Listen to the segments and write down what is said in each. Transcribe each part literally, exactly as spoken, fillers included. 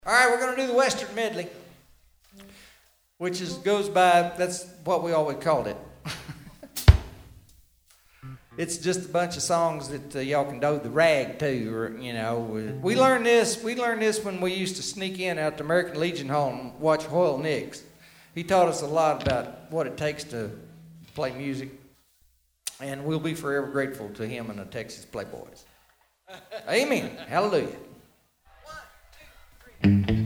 All right, we're going to do the Western medley, which is goes by, that's what we always called it. It's just a bunch of songs that uh, y'all can do the rag to, or, you know. We learned this, we learned this when we used to sneak in out to American Legion Hall and watch Hoyle Nix. He taught us a lot about what it takes to play music, and we'll be forever grateful to him and the Texas Playboys. Amen. Hallelujah. One, two, three.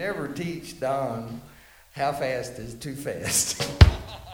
never teach Don how fast is too fast.